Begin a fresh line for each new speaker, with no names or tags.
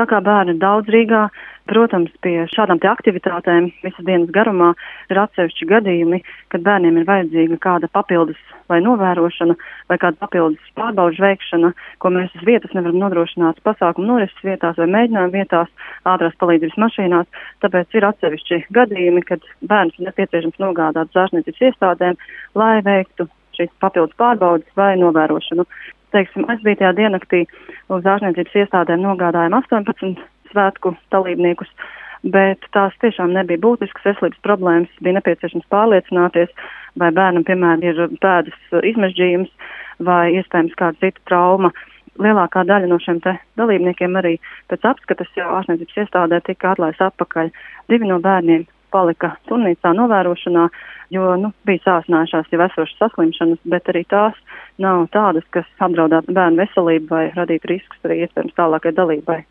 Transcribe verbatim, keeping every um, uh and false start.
Tā kā bērni ir daudz Rīgā, protams, pie šādām te aktivitātēm visas dienas garumā ir atsevišķi gadījumi, kad bērniem ir vajadzīga kāda papildus vai novērošana vai kāda papildus pārbaužu veikšana, ko mēs uz vietas nevaram nodrošināt pasākumu norises vietās vai mēģinājumu vietās, ātrās palīdzības mašīnās. Tāpēc ir atsevišķi gadījumi, kad bērns ir nepieciešams nogādāt uz ārstniecības iestādēm, lai veiktu šīs papildus pārbaudas vai novērošanu. Teiksim, aizvītajā diennaktī uz ārstniecības iestādēm nogādājām astoņpadsmit svētku dalībniekus, bet tās tiešām nebija būtiskas veselības problēmas. Bija nepieciešams pārliecināties, vai bērnam, piemēram, ir pēdas izmežģījums vai iespējams kāda cita trauma. Lielākā daļa no šiem te dalībniekiem arī pēc apskates jau ārstniecības iestādē tika atlaists atpakaļ. Divi no bērniem palika turnīcā novērošanā, jo nu, bija sāsinājušās jau esošas saslimšanas, bet arī tās nav tādas, kas apdraudētu bērnu veselību vai radītu riskus arī iespējams tālākai dalībai.